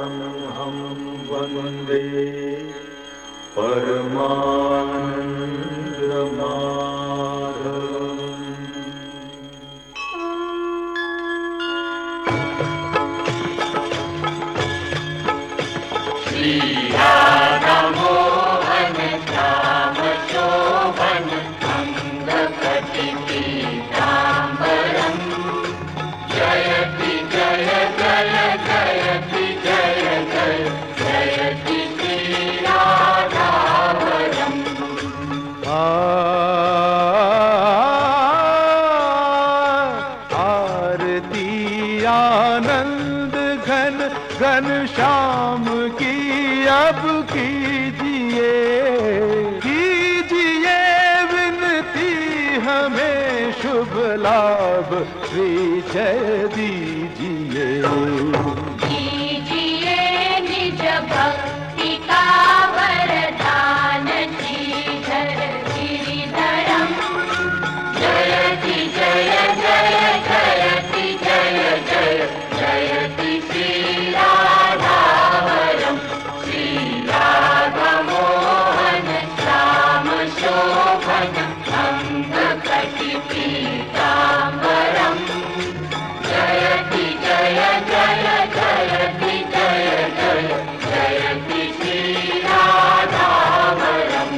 हम वंदे परमानंद माधवम्। श्री राधा मोहन श्याम शोभन अंग कटि पीताम्बरम् जयति जय जय जयति जय जय जयति श्री राधावरम्। आरती आनंद घन घन श्याम की अब कीजिए कीजिए विनती हमें शुभ लाभ श्री जय दीजिए। दीजिए निज भक्ति का वरदान श्रीधर गिरिधरम् जयति जय जय जयति जय जय जयति श्री राधावरम्। श्री राधा मोहन श्याम शोभन अंग कटि पीताम्बरम् जयति जय जय जयति जय जय जयति श्री राधावरम्।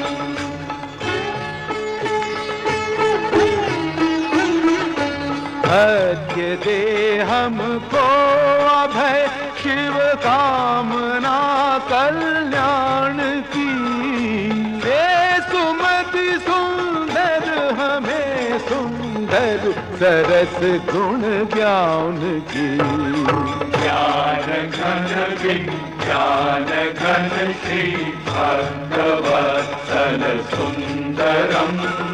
सत्य दे हमको अभय शिव कामना कल्याण की दे सुमति सुंदर हमें सुंदर सरस गुण ज्ञान की। ज्ञान घन विज्ञान घन श्री भक्तवत्सल सुंदरम्